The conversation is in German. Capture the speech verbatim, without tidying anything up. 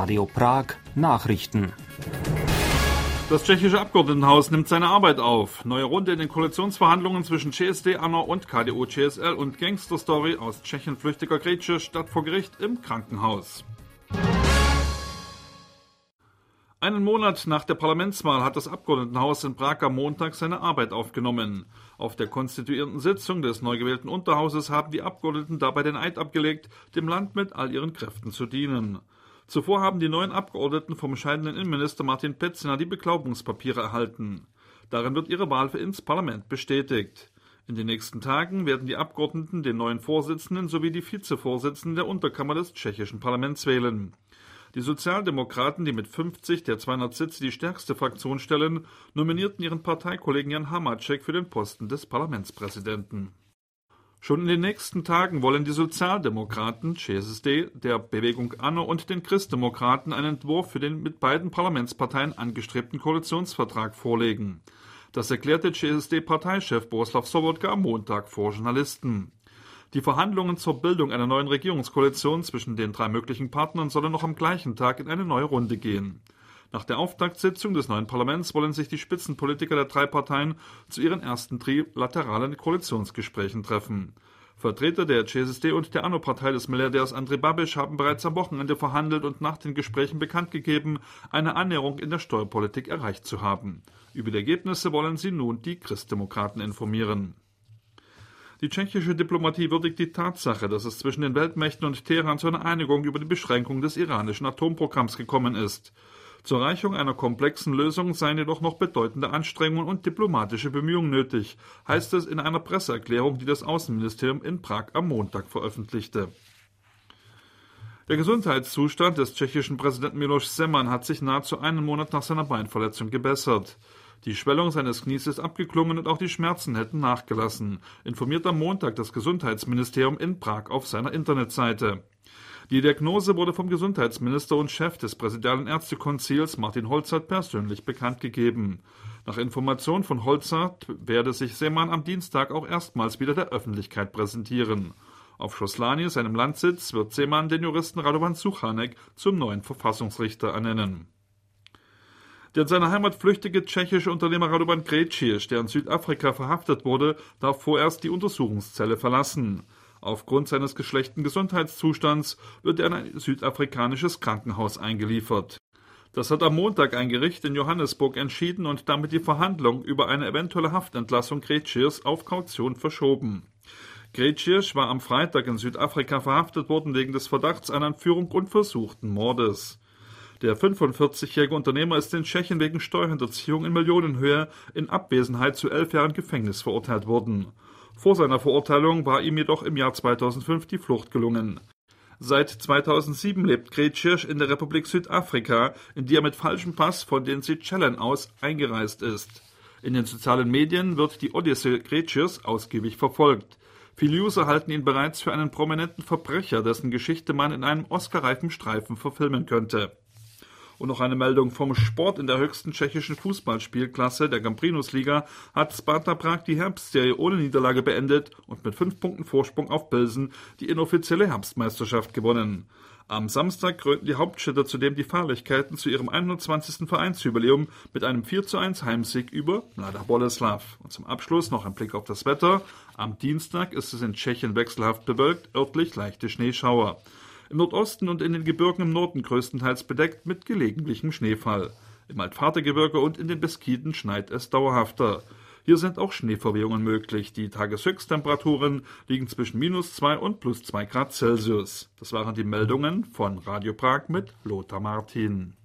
Radio Prag Nachrichten. Das tschechische Abgeordnetenhaus nimmt seine Arbeit auf. Neue Runde in den Koalitionsverhandlungen zwischen C S D, ANO und K D U C S L und Gangsterstory aus Tschechien flüchtiger Grece statt vor Gericht im Krankenhaus. Einen Monat nach der Parlamentswahl hat das Abgeordnetenhaus in Prag am Montag seine Arbeit aufgenommen. Auf der konstituierenden Sitzung des neu gewählten Unterhauses haben die Abgeordneten dabei den Eid abgelegt, dem Land mit all ihren Kräften zu dienen. Zuvor haben die neuen Abgeordneten vom scheidenden Innenminister Martin Pecina die Beglaubigungspapiere erhalten. Darin wird ihre Wahl ins Parlament bestätigt. In den nächsten Tagen werden die Abgeordneten den neuen Vorsitzenden sowie die Vizevorsitzenden der Unterkammer des tschechischen Parlaments wählen. Die Sozialdemokraten, die mit fünfzig der zweihundert Sitze die stärkste Fraktion stellen, nominierten ihren Parteikollegen Jan Hamáček für den Posten des Parlamentspräsidenten. Schon in den nächsten Tagen wollen die Sozialdemokraten, C S D, der Bewegung ANO und den Christdemokraten einen Entwurf für den mit beiden Parlamentsparteien angestrebten Koalitionsvertrag vorlegen. Das erklärte C S D-Parteichef Bohuslav Sobotka am Montag vor Journalisten. Die Verhandlungen zur Bildung einer neuen Regierungskoalition zwischen den drei möglichen Partnern sollen noch am gleichen Tag in eine neue Runde gehen. Nach der Auftaktsitzung des neuen Parlaments wollen sich die Spitzenpolitiker der drei Parteien zu ihren ersten trilateralen Koalitionsgesprächen treffen. Vertreter der C S D und der ANO-Partei des Milliardärs Andrej Babiš haben bereits am Wochenende verhandelt und nach den Gesprächen bekannt gegeben, eine Annäherung in der Steuerpolitik erreicht zu haben. Über die Ergebnisse wollen sie nun die Christdemokraten informieren. Die tschechische Diplomatie würdigt die Tatsache, dass es zwischen den Weltmächten und Teheran zu einer Einigung über die Beschränkung des iranischen Atomprogramms gekommen ist. Zur Erreichung einer komplexen Lösung seien jedoch noch bedeutende Anstrengungen und diplomatische Bemühungen nötig, heißt es in einer Presseerklärung, die das Außenministerium in Prag am Montag veröffentlichte. Der Gesundheitszustand des tschechischen Präsidenten Miloš Zeman hat sich nahezu einen Monat nach seiner Beinverletzung gebessert. Die Schwellung seines Knies ist abgeklungen und auch die Schmerzen hätten nachgelassen, informiert am Montag das Gesundheitsministerium in Prag auf seiner Internetseite. Die Diagnose wurde vom Gesundheitsminister und Chef des Präsidialen Ärztekonzils Martin Holzert persönlich bekannt gegeben. Nach Information von Holzert werde sich Zeman am Dienstag auch erstmals wieder der Öffentlichkeit präsentieren. Auf Schoslani, seinem Landsitz, wird Zeman den Juristen Radovan Suchanek zum neuen Verfassungsrichter ernennen. Der in seiner Heimat flüchtige tschechische Unternehmer Radovan Krejcir, der in Südafrika verhaftet wurde, darf vorerst die Untersuchungszelle verlassen. Aufgrund seines geschlechten Gesundheitszustands wird er in ein südafrikanisches Krankenhaus eingeliefert. Das hat am Montag ein Gericht in Johannesburg entschieden und damit die Verhandlung über eine eventuelle Haftentlassung Krejcirs auf Kaution verschoben. Krejcir war am Freitag in Südafrika verhaftet worden wegen des Verdachts einer Entführung und versuchten Mordes. Der fünfundvierzigjährige Unternehmer ist in Tschechien wegen Steuerhinterziehung in Millionenhöhe in Abwesenheit zu elf Jahren Gefängnis verurteilt worden. Vor seiner Verurteilung war ihm jedoch im Jahr zweitausendfünf die Flucht gelungen. Seit zweitausendsieben lebt Krejcir in der Republik Südafrika, in die er mit falschem Pass von den Seychellen aus eingereist ist. In den sozialen Medien wird die Odyssee Krejcirs ausgiebig verfolgt. Viele User halten ihn bereits für einen prominenten Verbrecher, dessen Geschichte man in einem oscarreifen Streifen verfilmen könnte. Und noch eine Meldung vom Sport. In der höchsten tschechischen Fußballspielklasse, der Gambrinus-Liga, hat Sparta Prag die Herbstserie ohne Niederlage beendet und mit fünf Punkten Vorsprung auf Pilsen die inoffizielle Herbstmeisterschaft gewonnen. Am Samstag krönten die Hauptstädter zudem die Feierlichkeiten zu ihrem hundertzwanzigsten Vereinsjubiläum mit einem vier zu eins Heimsieg über Mladá Boleslav. Und zum Abschluss noch ein Blick auf das Wetter. Am Dienstag ist es in Tschechien wechselhaft bewölkt, örtlich leichte Schneeschauer. Im Nordosten und in den Gebirgen im Norden größtenteils bedeckt mit gelegentlichem Schneefall. Im Altvatergebirge und in den Beskiden schneit es dauerhafter. Hier sind auch Schneeverwehungen möglich. Die Tageshöchsttemperaturen liegen zwischen minus zwei und plus zwei Grad Celsius. Das waren die Meldungen von Radio Prag mit Lothar Martin.